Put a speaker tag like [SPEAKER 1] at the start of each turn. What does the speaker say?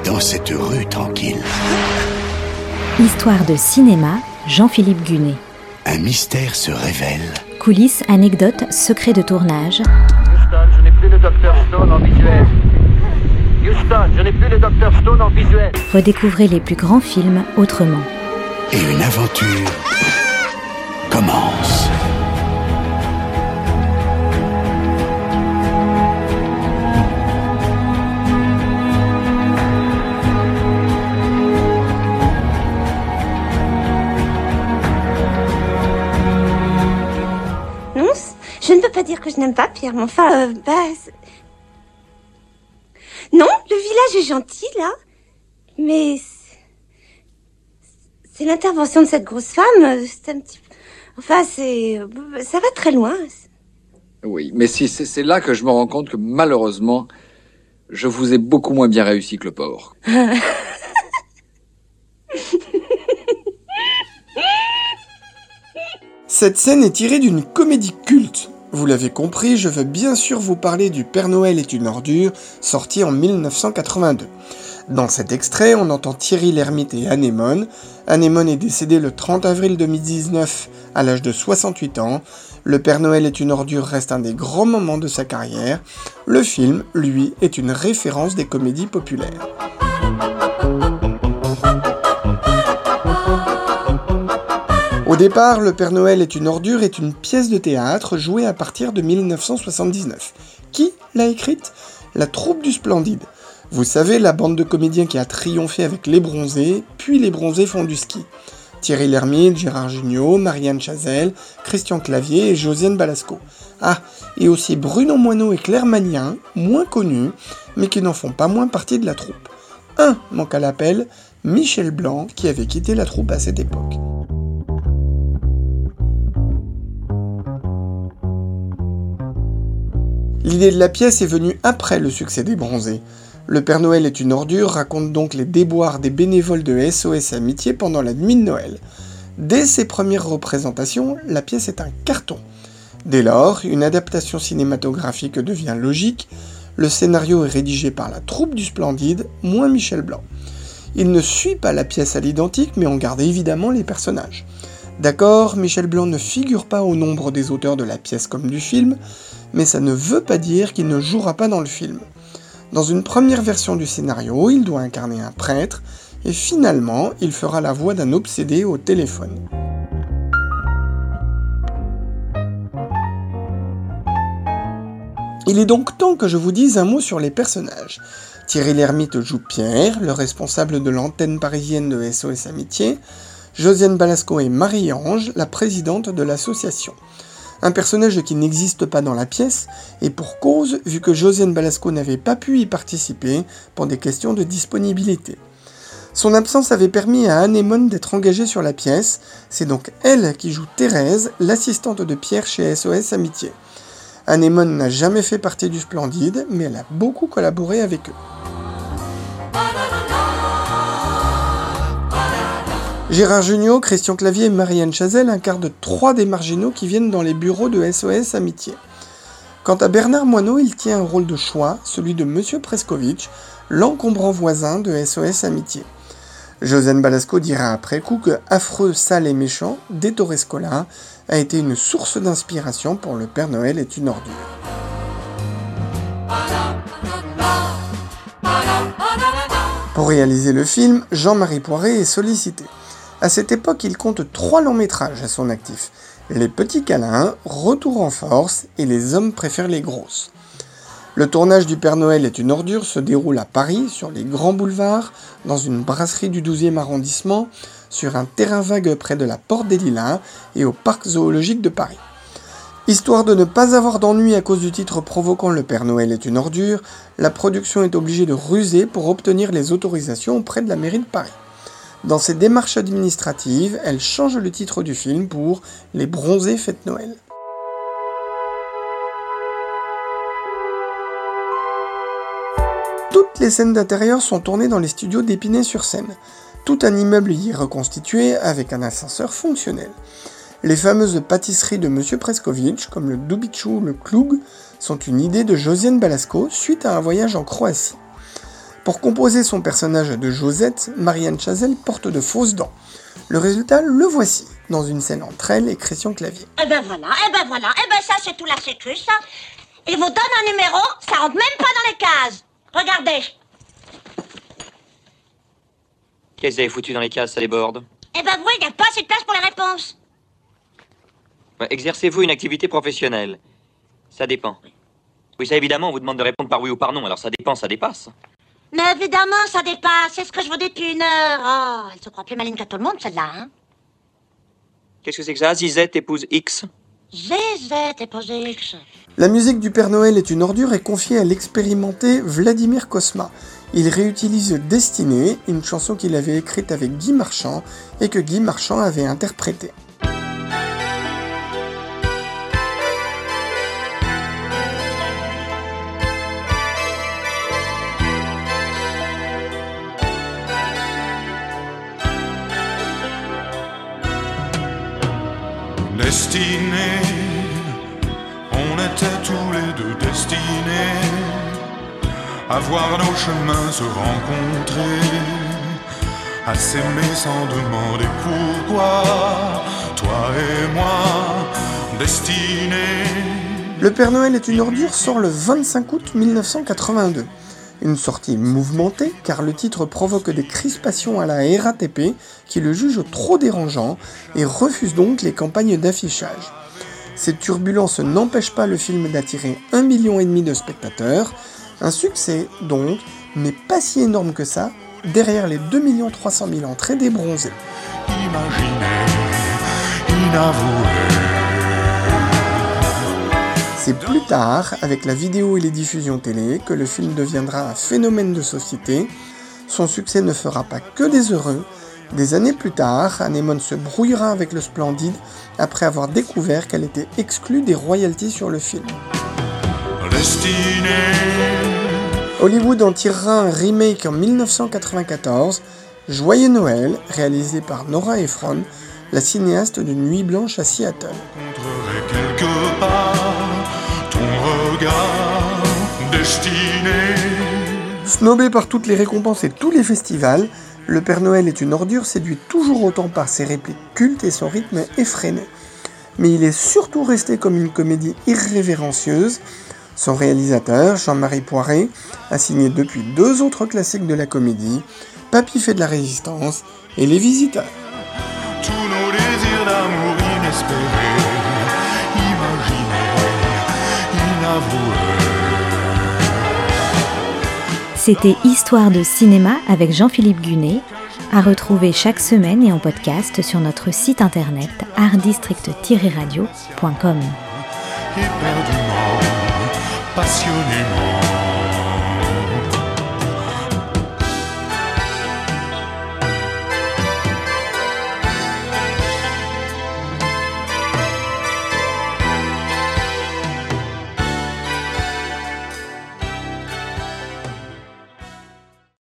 [SPEAKER 1] dans cette rue tranquille?
[SPEAKER 2] Histoire de cinéma, Jean-Philippe Gunet.
[SPEAKER 1] Un mystère se révèle.
[SPEAKER 2] Coulisses, anecdotes, secrets de tournage.
[SPEAKER 3] Houston, je n'ai plus le Dr Stone en visuel. Houston, je n'ai plus le Dr Stone en visuel.
[SPEAKER 2] Redécouvrez les plus grands films autrement.
[SPEAKER 1] Et une aventure commence.
[SPEAKER 4] Non, je ne peux pas dire que je n'aime pas Pierre, mais enfin, non, le village est gentil, là, mais c'est l'intervention de cette grosse femme, c'est un petit peu... Enfin, ça va très loin.
[SPEAKER 5] Oui, mais c'est là que je me rends compte que malheureusement, je vous ai beaucoup moins bien réussi que le porc.
[SPEAKER 6] Cette scène est tirée d'une comédie culte. Vous l'avez compris, je veux bien sûr vous parler du Père Noël est une ordure, sorti en 1982. Dans cet extrait, on entend Thierry Lhermitte et Anémone. Anémone est décédé le 30 avril 2019 à l'âge de 68 ans. Le Père Noël est une ordure reste un des grands moments de sa carrière. Le film, lui, est une référence des comédies populaires. Au départ, Le Père Noël est une ordure est une pièce de théâtre jouée à partir de 1979. Qui l'a écrite? La troupe du Splendide. Vous savez, la bande de comédiens qui a triomphé avec Les Bronzés, puis Les Bronzés font du ski. Thierry Lhermitte, Gérard Jugnot, Marianne Chazelle, Christian Clavier et Josiane Balasco. Ah, et aussi Bruno Moineau et Claire Magnien, moins connus, mais qui n'en font pas moins partie de la troupe. Un manque à l'appel, Michel Blanc, qui avait quitté la troupe à cette époque. L'idée de la pièce est venue après le succès des Bronzés. Le Père Noël est une ordure raconte donc les déboires des bénévoles de SOS Amitié pendant la nuit de Noël. Dès ses premières représentations, la pièce est un carton. Dès lors, une adaptation cinématographique devient logique. Le scénario est rédigé par la troupe du Splendide, moins Michel Blanc. Il ne suit pas la pièce à l'identique, mais on garde évidemment les personnages. D'accord, Michel Blanc ne figure pas au nombre des auteurs de la pièce comme du film, mais ça ne veut pas dire qu'il ne jouera pas dans le film. Dans une première version du scénario, il doit incarner un prêtre, et finalement, il fera la voix d'un obsédé au téléphone. Il est donc temps que je vous dise un mot sur les personnages. Thierry Lhermitte joue Pierre, le responsable de l'antenne parisienne de SOS Amitié. Josiane Balasco est Marie-Ange, la présidente de l'association. Un personnage qui n'existe pas dans la pièce, et pour cause, vu que Josiane Balasco n'avait pas pu y participer pour des questions de disponibilité. Son absence avait permis à Anémone d'être engagée sur la pièce, c'est donc elle qui joue Thérèse, l'assistante de Pierre chez SOS Amitié. Anémone n'a jamais fait partie du Splendide, mais elle a beaucoup collaboré avec eux. Gérard Jugnot, Christian Clavier et Marianne Chazelle incarnent 3 des marginaux qui viennent dans les bureaux de SOS Amitié. Quant à Bernard Moineau, il tient un rôle de choix, celui de Monsieur Preskovitch, l'encombrant voisin de SOS Amitié. Josiane Balasco dira après coup que Affreux, sale et méchant, d'Ettore Scola, a été une source d'inspiration pour Le Père Noël est une ordure. Pour réaliser le film, Jean-Marie Poiré est sollicité. À cette époque, il compte 3 longs métrages à son actif. Les Petits Câlins, Retour en force et Les hommes préfèrent les grosses. Le tournage du Père Noël est une ordure se déroule à Paris, sur les grands boulevards, dans une brasserie du 12e arrondissement, sur un terrain vague près de la Porte des Lilas et au Parc zoologique de Paris. Histoire de ne pas avoir d'ennui à cause du titre provoquant Le Père Noël est une ordure, la production est obligée de ruser pour obtenir les autorisations auprès de la mairie de Paris. Dans ses démarches administratives, elle change le titre du film pour Les Bronzés fêtent Noël. Toutes les scènes d'intérieur sont tournées dans les studios d'Épinay-sur-Seine. Tout un immeuble y est reconstitué avec un ascenseur fonctionnel. Les fameuses pâtisseries de Monsieur Preskovitch, comme le Dubichou ou le Klug, sont une idée de Josiane Balasco suite à un voyage en Croatie. Pour composer son personnage de Josette, Marianne Chazelle porte de fausses dents. Le résultat, le voici, dans une scène entre elle et Christian Clavier.
[SPEAKER 4] Eh ben voilà, ça c'est tout la sécu, ça. Il vous donne un numéro, ça rentre même pas dans les cases. Regardez.
[SPEAKER 7] Qu'est-ce que vous avez foutu dans les cases, ça déborde?
[SPEAKER 4] Eh ben oui, il n'y a pas assez de place pour les réponses.
[SPEAKER 7] Exercez-vous une activité professionnelle? Ça dépend. Oui, ça évidemment, on vous demande de répondre par oui ou par non, alors ça dépend, ça dépasse.
[SPEAKER 4] Mais évidemment, ça dépasse, c'est ce que je vous dis depuis 1 heure. Oh, elle se croit plus maligne que tout le monde, celle-là, hein.
[SPEAKER 7] Qu'est-ce que c'est que ça? Zizette épouse X?
[SPEAKER 4] Zizette épouse X.
[SPEAKER 6] La musique du Père Noël est une ordure est confiée à l'expérimenté Vladimir Cosma. Il réutilise Destinée, une chanson qu'il avait écrite avec Guy Marchand et que Guy Marchand avait interprétée.
[SPEAKER 8] Destinés, on était tous les deux destinés à voir nos chemins se rencontrer, à s'aimer sans demander pourquoi, toi et moi, destinés.
[SPEAKER 6] Le Père Noël est une ordure sort le 25 août 1982. Une sortie mouvementée car le titre provoque des crispations à la RATP qui le juge trop dérangeant et refuse donc les campagnes d'affichage. Ces turbulences n'empêchent pas le film d'attirer 1,5 million de spectateurs, un succès donc, mais pas si énorme que ça, derrière les 2 300 000 entrées des Bronzés.
[SPEAKER 8] Imaginez, inavoué.
[SPEAKER 6] C'est plus tard, avec la vidéo et les diffusions télé, que le film deviendra un phénomène de société. Son succès ne fera pas que des heureux. Des années plus tard, Anémone se brouillera avec le Splendide après avoir découvert qu'elle était exclue des royalties sur le film.
[SPEAKER 8] Destinée.
[SPEAKER 6] Hollywood en tirera un remake en 1994, Joyeux Noël, réalisé par Nora Ephron, la cinéaste de Nuit Blanche à Seattle.
[SPEAKER 8] Quelque part, ton regard destiné.
[SPEAKER 6] Snobé par toutes les récompenses et tous les festivals, Le Père Noël est une ordure séduit toujours autant par ses répliques cultes et son rythme effréné. Mais il est surtout resté comme une comédie irrévérencieuse. Son réalisateur, Jean-Marie Poiré, a signé depuis 2 autres classiques de la comédie, Papy fait de la résistance et Les Visiteurs.
[SPEAKER 8] Tous nos désirs d'amour inespérés, imaginés, inavoués.
[SPEAKER 2] C'était Histoire de cinéma avec Jean-Philippe Gunet, à retrouver chaque semaine et en podcast sur notre site internet artdistrict-radio.com.
[SPEAKER 8] Éperdument, passionnément.